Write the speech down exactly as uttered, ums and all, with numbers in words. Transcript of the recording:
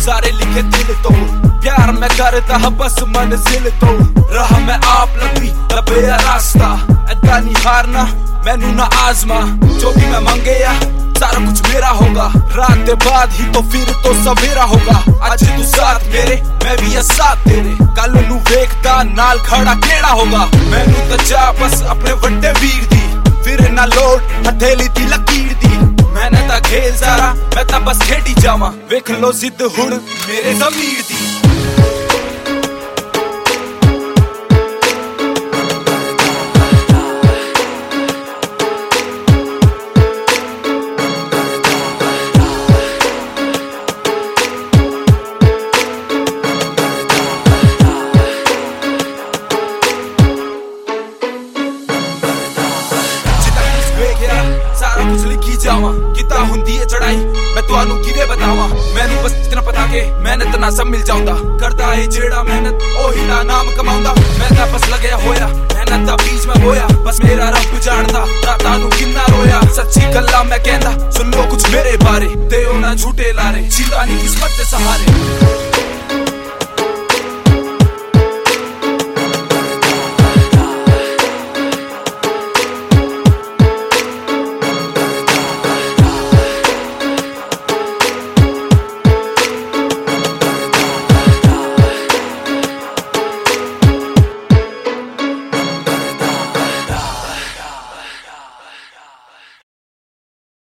सारे लिखे दिल तो, प्यार मैं करता बस मंजिल तो, राह मैं आप लंबी दबे रास्ता, ऐदा नहीं हारना मैनू ना आजमा, जो भी मैं मंगेया सारा कुछ मेरा होगा, रात के बाद ही तो फिर तो सवेरा होगा, आज तू साथ मेरे मैं भी है साथ तेरे, कल नू वेखदा नाल खड़ा केड़ा होगा, मैनू तो जा बस अपने वड्डे वीर दी, फिर ना लोड हथेली दी लकीर दी, मैंने ता खेल सारा मैं ता बस खेडी जावा, वेख लो जिद हुण मेरे ज़मीर दी। सारा कुछ लिखी जावा, किता हुंदी है चढ़ाई मैं तुहानू किवे बतावा, मैनू बस इतना पता के मेहनत ना सब मिल जाऊंदा, करदा है जेड़ा मेहनत ओही ना नाम कमाऊंदा, मैं ता बस लगया होया मेहनत दा बीच में होया, बस मेरा रब जानदा रातां नू किन्ना रोया, सच्ची गल्लां मैं कहंदा सुन लो कुछ मेरे बारे, ते ओ ना झूठे लारे, जींदा नहीं किस्मत दे सहारे।